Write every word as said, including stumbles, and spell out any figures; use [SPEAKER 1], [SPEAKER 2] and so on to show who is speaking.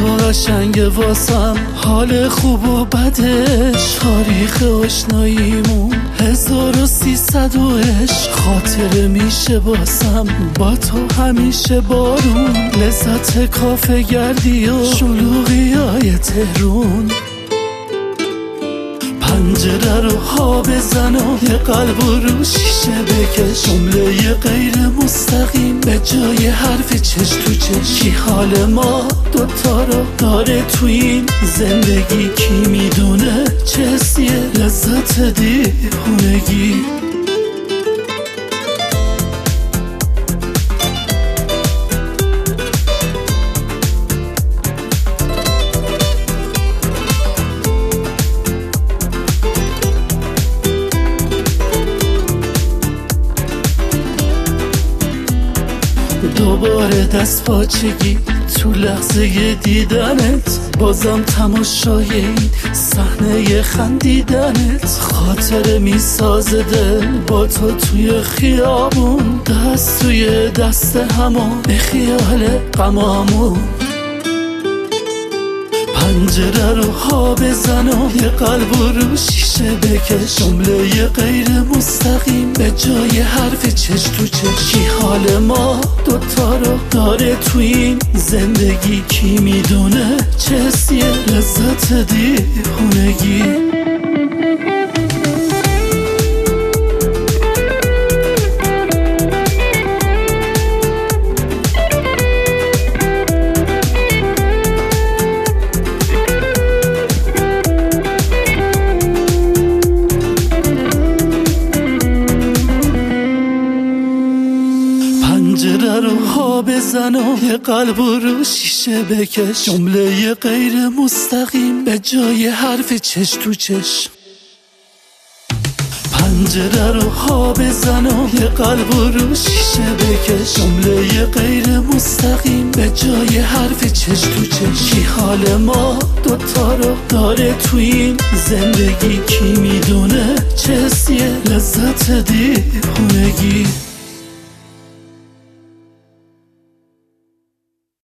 [SPEAKER 1] تو قشنگ واسم، حال خوب و بدش، تاریخ آشناییمون هزار و سیصد و عشق. خاطره میشه باسم با تو همیشه بارون، لذت کافه گردی و شلوغی های تهرون. پنجره رو ها بزن و یه قلب رو شیشه بکش، جمله غیر مستقیم به جای حرف چش تو چش. کی حال ما دوتا رو داره تو این زندگی، کی میدونه چه حسیه لذت دیوونگی. دوباره دست پاچگی تو لحظه دیدنت، بازم تماشای این صحنه خندیدنت. خاطره میسازه دل با تو توی خیابون، دست توی دست همون به خیال غمامون. پنجره رو ها بزن و یه قلب رو شیشه بکش، جمله غیر مستقیم به جای حرف چش تو چش. کی حال ما دوتا رو داره تو این زندگی، کی میدونه چه حسیه لذت دیوونگی. پنجره رو ها بزن و یه قلب رو شیشه بکش، جمله غیر مستقیم به جای حرف چش تو چش. پنجره رو ها بزن و یه قلب رو شیشه بکش، جمله غیر مستقیم به جای حرف چش تو چش. کی حال ما دوتا رو داره تو این زندگی، کی میدونه چه حسیه لذت دیوونگی.